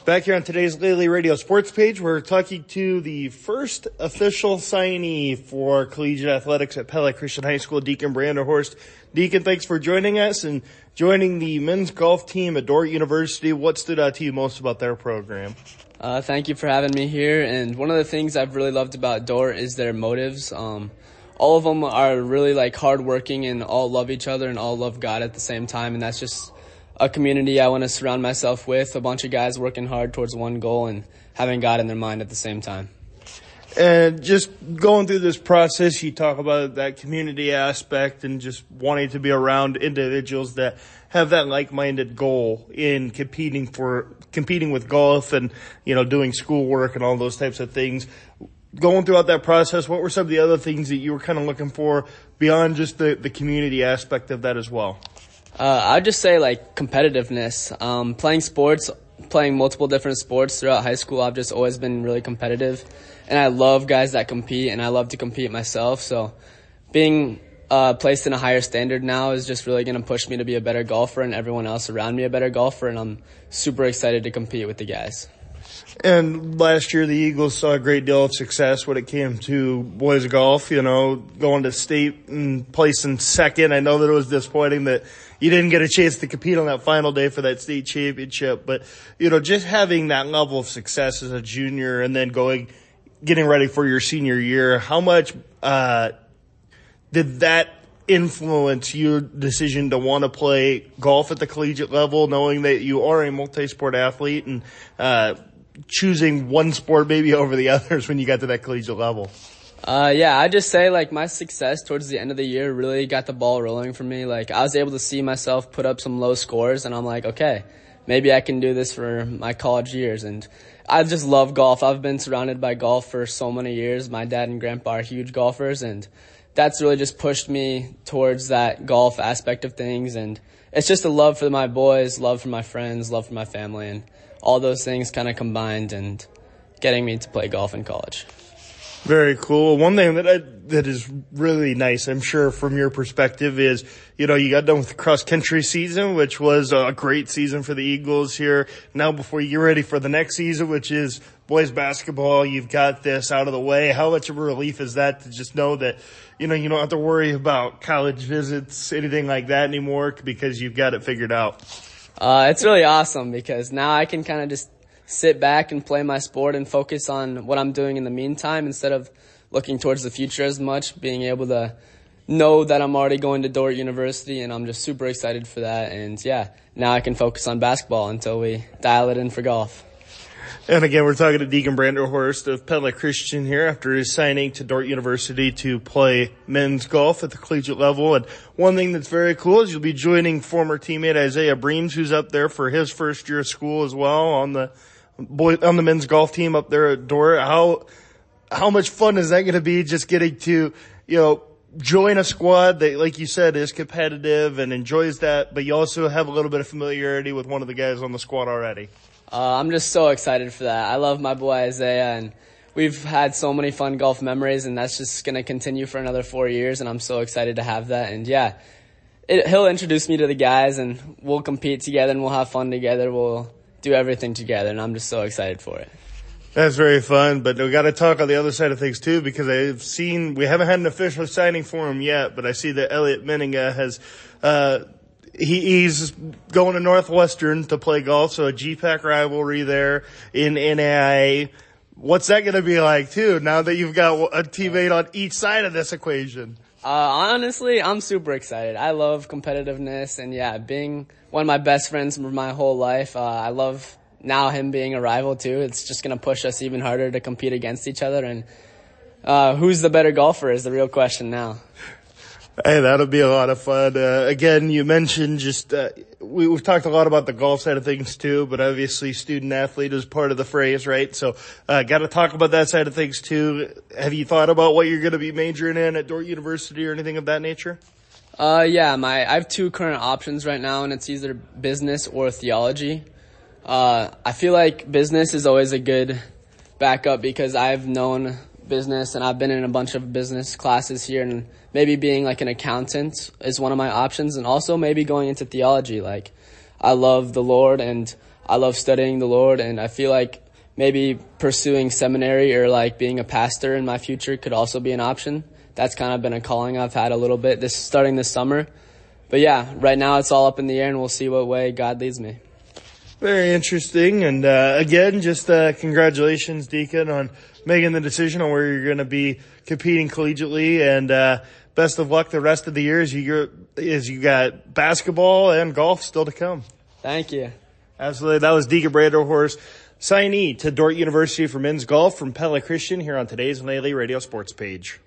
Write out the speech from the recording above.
Back here on today's Lely Radio Sports page, we're talking to the first official signee for collegiate athletics at Pella Christian High School, Deacon Branderhorst. Deacon, thanks for joining us and joining the men's golf team at Dordt University. What stood out to you most about their program? Thank you for having me here. And one of the things I've really loved about Dordt is their motives. All of them are really hardworking and all love each other and all love God at the same time. And that's just a community I want to surround myself with, a bunch of guys working hard towards one goal and having God in their mind at the same time. And just going through this process, you talk about that community aspect and just wanting to be around individuals that have that like-minded goal in competing with golf and, doing schoolwork and all those types of things. Going throughout that process, what were some of the other things that you were kind of looking for beyond just the community aspect of that as well? I'd just say competitiveness. Playing sports, playing multiple different sports throughout high school, I've just always been really competitive. And I love guys that compete, and I love to compete myself. So being placed in a higher standard now is just really going to push me to be a better golfer and everyone else around me a better golfer. And I'm super excited to compete with the guys. And last year, the Eagles saw a great deal of success when it came to boys golf, going to state and placing second. I know that it was disappointing that you didn't get a chance to compete on that final day for that state championship. But, just having that level of success as a junior and then getting ready for your senior year, how much did that influence your decision to want to play golf at the collegiate level, knowing that you are a multi-sport athlete and choosing one sport maybe over the others when you got to that collegiate level? I just say my success towards the end of the year really got the ball rolling for me. I was able to see myself put up some low scores and I'm like, okay, maybe I can do this for my college years. And I just love golf. I've been surrounded by golf for so many years. My dad and grandpa are huge golfers and that's really just pushed me towards that golf aspect of things. And it's just a love for my boys, love for my friends, love for my family, and all those things kind of combined and getting me to play golf in college. Very cool. One thing that is really nice, I'm sure, from your perspective is, you got done with the cross-country season, which was a great season for the Eagles here. Now before you get ready for the next season, which is boys basketball, you've got this out of the way. How much of a relief is that to just know that, you don't have to worry about college visits, anything like that anymore because you've got it figured out? It's really awesome because now I can kind of just sit back and play my sport and focus on what I'm doing in the meantime instead of looking towards the future as much, being able to know that I'm already going to Dordt University and I'm just super excited for that. And now I can focus on basketball until we dial it in for golf. And again, we're talking to Deacon Branderhorst of Pella Christian here after his signing to Dordt University to play men's golf at the collegiate level. And one thing that's very cool is you'll be joining former teammate Isaiah Breams, who's up there for his first year of school as well on the men's golf team up there at Dordt. How much fun is that going to be just getting to, join a squad that, like you said, is competitive and enjoys that, but you also have a little bit of familiarity with one of the guys on the squad already? I'm just so excited for that. I love my boy Isaiah, and we've had so many fun golf memories, and that's just going to continue for another 4 years, and I'm so excited to have that. And he'll introduce me to the guys, and we'll compete together, and we'll have fun together. We'll do everything together, and I'm just so excited for it. That's very fun, but we got to talk on the other side of things too, because we haven't had an official signing for him yet, but I see that Elliot Meninga has, he's going to Northwestern to play golf, so a GPAC rivalry there in NAIA. What's that going to be like too, now that you've got a teammate on each side of this equation? Honestly, I'm super excited. I love competitiveness and being one of my best friends for my whole life. I love now him being a rival too. It's just going to push us even harder to compete against each other. And who's the better golfer is the real question now. Hey, that'll be a lot of fun. Again, you mentioned we've talked a lot about the golf side of things too, but obviously student athlete is part of the phrase, right? So, got to talk about that side of things too. Have you thought about what you're going to be majoring in at Dordt University or anything of that nature? I have two current options right now, and it's either business or theology. I feel like business is always a good backup because I've known business and I've been in a bunch of business classes here, and maybe being like an accountant is one of my options, and also maybe going into theology. Like, I love the Lord and I love studying the Lord, and I feel like maybe pursuing seminary or like being a pastor in my future could also be an option. That's kind of been a calling I've had a little bit starting this summer. But yeah, right now it's all up in the air, and we'll see what way God leads me. Very interesting. And again, just congratulations, Deacon, on making the decision on where you're going to be competing collegiately. And best of luck the rest of the year as you got basketball and golf still to come. Thank you. Absolutely. That was Deacon Branderhorst, signee to Dordt University for men's golf from Pella Christian here on today's Naley Radio Sports page.